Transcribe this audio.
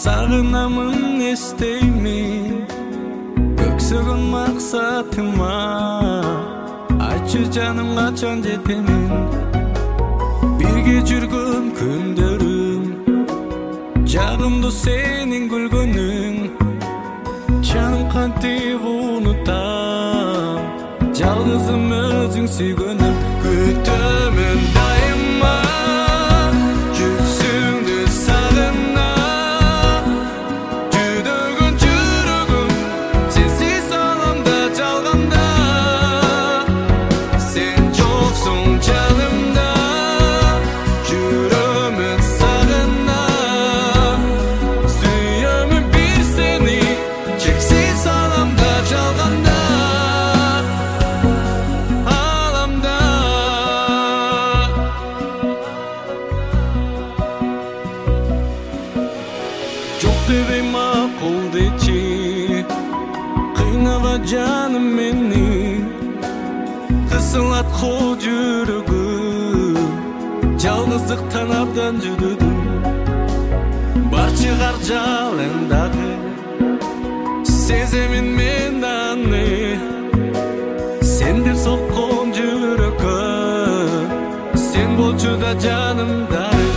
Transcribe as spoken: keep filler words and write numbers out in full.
Sağınamın esteymin Öksügün maksatıma Ayçı canım kaçan jetemin Birge жүрgөн күндөрүм Жагымды сенин күлгөнүң Жаным кантип унутам Жалгызым өзүң сүйгөнүм Күтөмүн дайыма Жүзүңдү сагынам Жүдөгөн жүрөгүм Сенсиз аламда жалганда Сен жоксуң жанымда Жүрөмүн сагынам Сүйөмүн бир сени Чексиз аламда жалганда Debey makul deci Kıynava canım meni Kısılat kol жүрөгүм Жалгыздыктан абдан жүдүдүм Бар чыгар жалындагы Сеземин мен аны Сен деп соккон жүрөккө Сен болчу да жанымда